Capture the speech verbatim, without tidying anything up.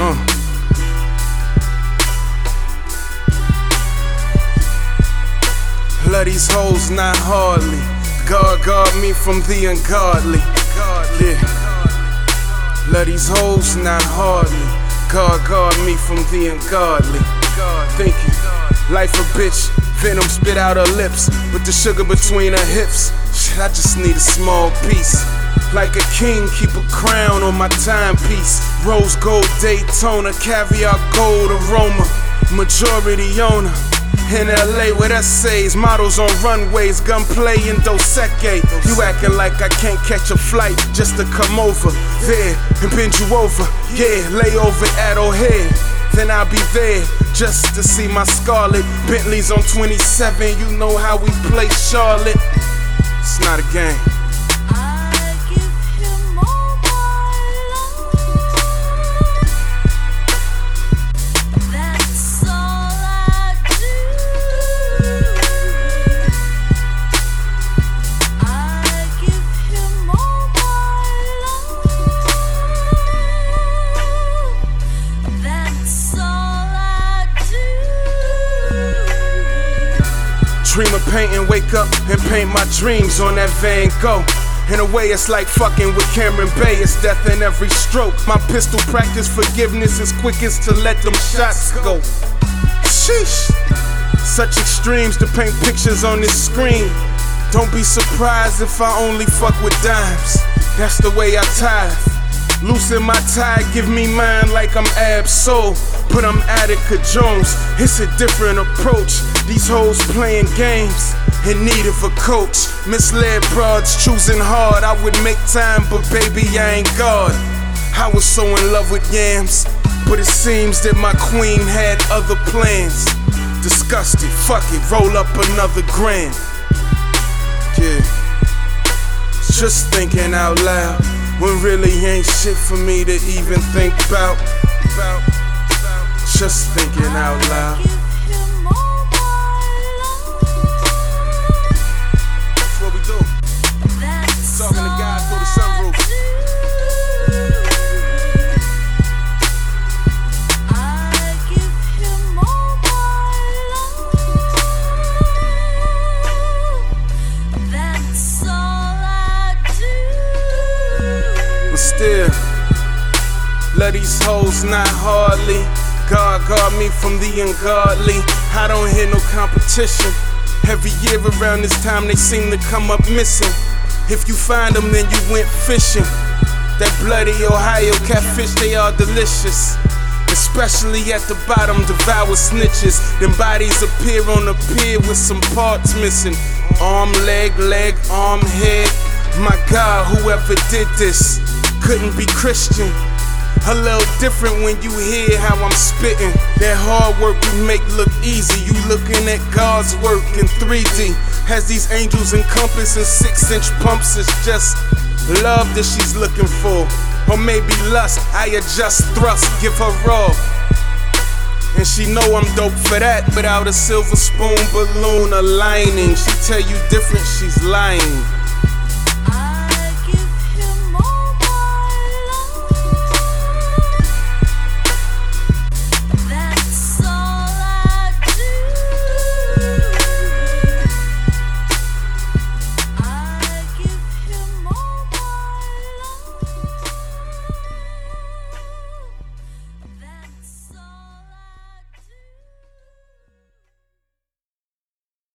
Uh. Love these hoes not hardly. God guard me from the ungodly. Yeah. Love these hoes not hardly. God guard me from the ungodly. Thank you. Life a bitch, venom spit out her lips with the sugar between her hips. Shit, I just need a small piece. Like a king, keep a crown on my timepiece. Rose gold Daytona, caviar gold aroma. Majority owner in L A with essays, models on runways, gunplay in Dos Equis. You acting like I can't catch a flight just to come over there and bend you over. Yeah, lay over at O'Hare. Then I'll be there just to see my Scarlet. Bentley's on twenty-seven, you know how we play Charlotte. It's not a game. Dream of painting, wake up and paint my dreams on that Van Gogh. In a way, it's like fucking with Cameron Bay, it's death in every stroke. My pistol practice forgiveness is quickest to let them shots go. Sheesh, such extremes to paint pictures on this screen. Don't be surprised if I only fuck with dimes. That's the way I tithe. Loosen my tie, give me mine like I'm Ab-Soul. But I'm Attica Jones, it's a different approach. These hoes playing games in need of a coach. Misled broads choosing hard, I would make time, but baby I ain't God. I was so in love with yams, but it seems that my queen had other plans. Disgusted, fuck it, roll up another grand. Yeah, just thinking out loud, when really ain't shit for me to even think about. Just thinking out loud. That's what we do. Talking to God through the sunroof. But still, love these hoes not hardly. God guard me from the ungodly. I don't hear no competition. Every year around this time they seem to come up missing. If you find them then you went fishing. That bloody Ohio catfish, they are delicious. Especially at the bottom, devour snitches. Them bodies appear on the pier with some parts missing. Arm, leg, leg, arm, head. My God, whoever did this couldn't be Christian. A little different when you hear how I'm spitting. That hard work we make look easy. You looking at God's work in three D. Has these angels encompassing six inch pumps. It's just love that she's looking for. Or maybe lust, I adjust thrust, give her raw. And she know I'm dope for that. Without a silver spoon balloon, a lining. She tell you different, she's lying.